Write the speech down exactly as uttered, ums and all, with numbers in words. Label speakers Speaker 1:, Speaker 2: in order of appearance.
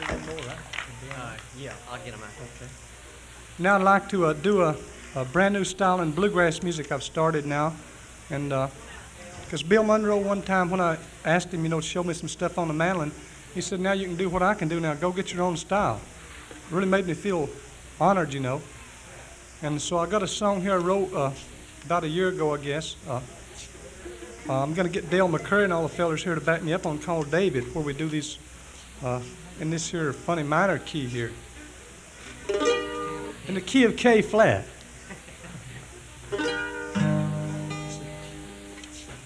Speaker 1: Uh, yeah, I'll get them out.
Speaker 2: Okay. Now I'd like to uh, do a, a brand new style in bluegrass music I've started now. And because Bill Monroe one time when I asked him, you know, to show me some stuff on the mandolin, he said, now you can do what I can do now. Go get your own style. It really made me feel honored, you know. And so I got a song here I wrote uh, about a year ago, I guess. Uh, uh, I'm going to get Dale McCurry and all the fellers here to back me up on called David, where we do these uh, in this here funny minor key here. In the key of K flat.